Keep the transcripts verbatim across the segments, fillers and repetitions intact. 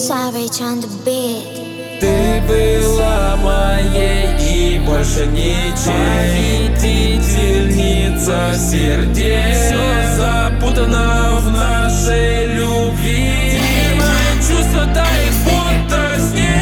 Savage on the beat. Ты была моей и больше ничей. Похитительница сердец. Все запутано в нашей любви. Мои чувства тают будто снег.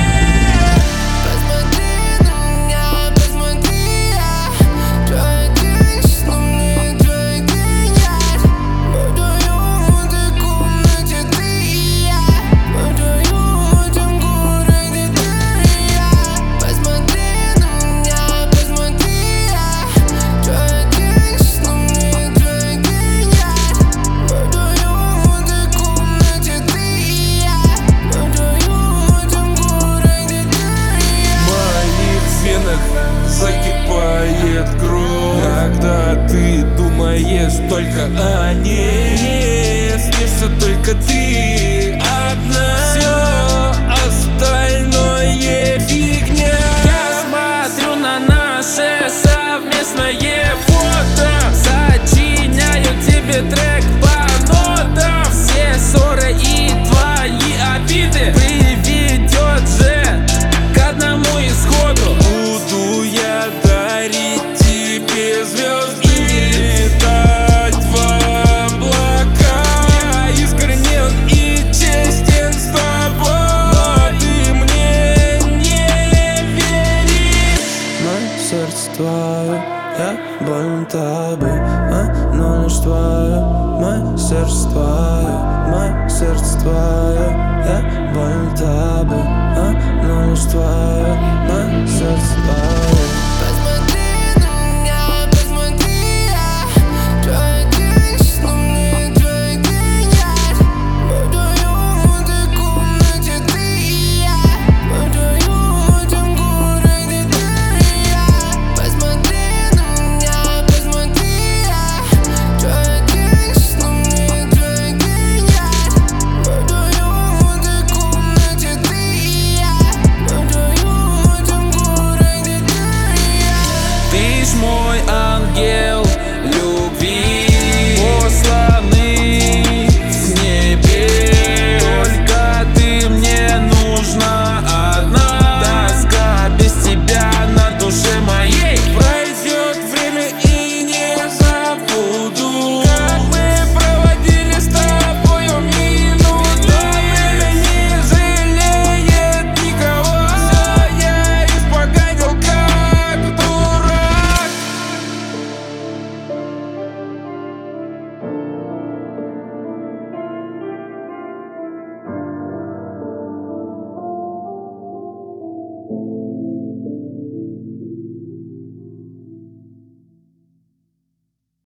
Закипает кровь, когда ты думаешь только о ней. Снится только ты одна, все остальное фигня. Я смотрю на наше совместное фото, сочиняю тебе трек по нотам. Все ссоры и твои обиды приведет же к одному исходу. Буду я дарить тебе звезд и летать в облака. Я искренен и честен с тобой, ты мне не веришь. Мое сердце твое, я болен тобой, оно лишь твое. Мое сердце твое, мое сердце твое, я болен тобой,